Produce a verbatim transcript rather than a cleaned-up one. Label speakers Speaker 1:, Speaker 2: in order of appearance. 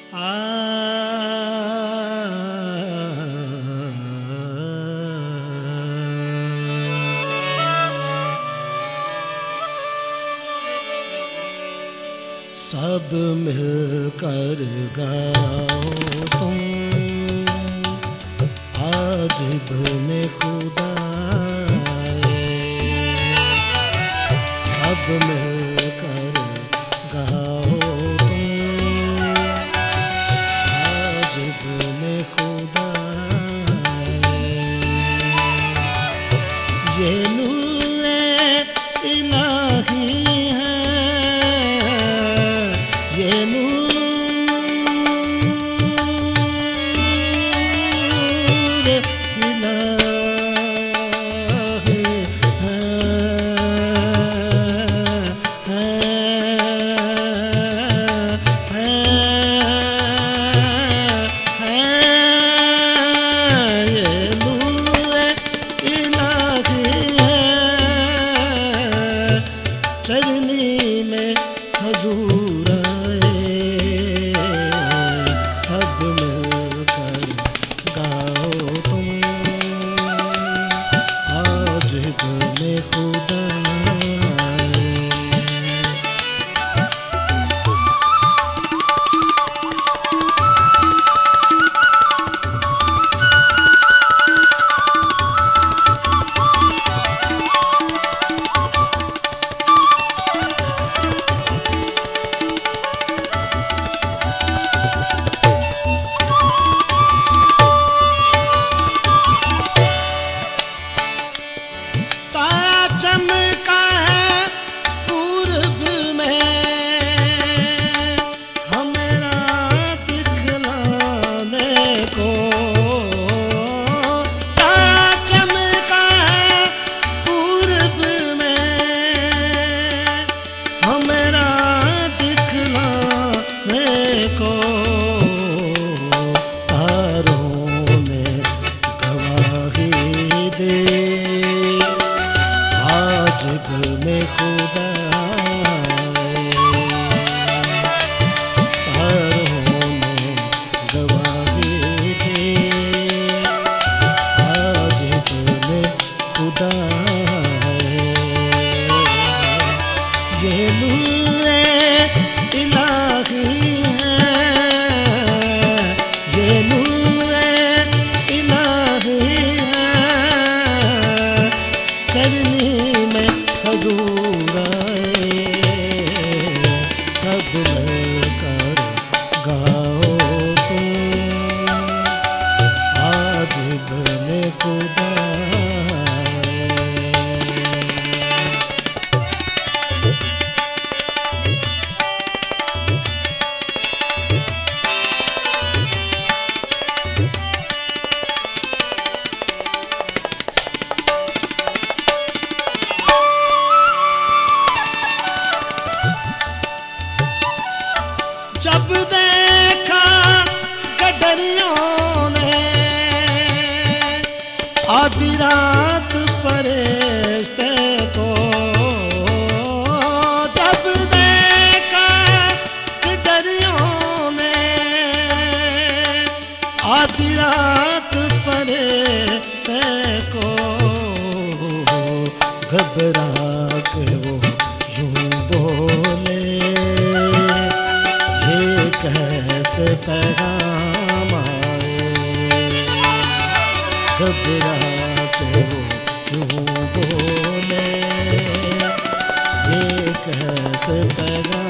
Speaker 1: सब मिलकर गाओ तुम आज बने खुदा, सब मिलकर गाओ तुम आज बने खुदा। ये नूरे इलाही है, ये नूर इलाही है, है, है, है, ये नूर इलाही है, चरनी में हजूर आए, सब मिलकर गाओ तुम आज बने खुदा। चमका है पूरब में हमेरा दिखलाने को, तारा चमका है पूरब में हमेरा दिखलाने को, तारों ने गवाही दे आज बने खुदा। तारों ने गवाही दे आज बने खुदा। ये नूरे इलाही है, ये नूरे इलाही है, चरनी में हजूर आए, सब मिलकर गाओ तुम आज बने खुदा। जब देखा गडरियों ने आधी रात फरिश्ते को, जब देखा गडरियों ने आधी रात फरिश्ते को, घबरा के वो यूं बोले कैसे पैगाम आए, घबरा के वो यूं बोले ये कैसे पैगाम